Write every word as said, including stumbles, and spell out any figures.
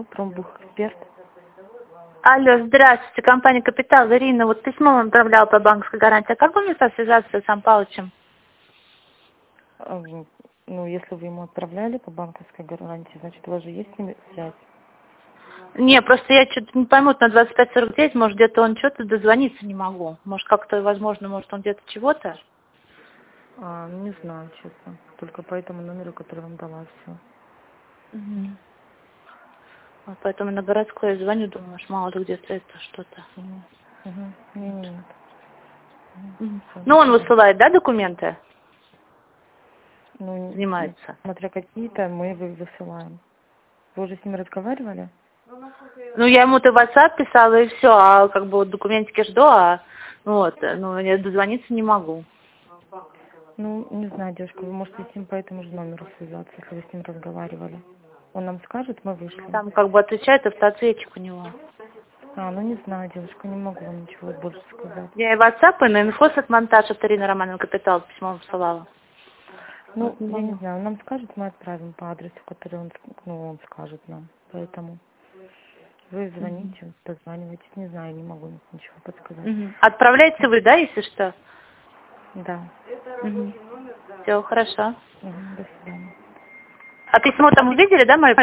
Промбухэксперт. Алло, здравствуйте, компания «Капитал». Ирина, вот письмо вам отправляла по банковской гарантии. А как бы мне связаться с Сан Павловичем? А, Ну, если вы ему отправляли по банковской гарантии, значит, у вас же есть с ним связь. Не, просто я что-то не пойму, на двадцать пять сорок девять, может, где-то он что-то дозвониться не могу. Может, как-то, возможно, может, он где-то чего-то? А, ну, не знаю, честно. Только по этому номеру, который вам дала, все. Угу. Вот поэтому на городской я звоню, думаю, может, мало ли где-то это что-то. Угу. Нет, нет, нет. Угу. Ну, он высылает, да, документы? Ну, Занимается. смотря какие-то, мы вы- высылаем. Вы уже с ним разговаривали? Ну, я ему-то в WhatsApp писала, и все, а как бы вот документики жду, а ну, вот, ну, я дозвониться не могу. Ну, не знаю, девушка, вы можете с ним по этому же номеру связаться, если вы с ним разговаривали. Он нам скажет, мы вышлем. Там как бы отвечает автоответчик у него. А, ну не знаю, девушка, не могу вам ничего больше сказать. Я и в WhatsApp, и на инфосет-монтаж от Ирины Романовны «Капитал» письмо посылала. Ну, Вот, не я не могу. знаю, он нам скажет, мы отправим по адресу, который он, ну, он скажет нам. Поэтому вы звоните, дозванивайтесь, не знаю, не могу ничего подсказать. Угу. Отправляете вы, да, если что? Да. Угу. Все, хорошо. Угу, до свидания. А письмо там увидели, да, мое?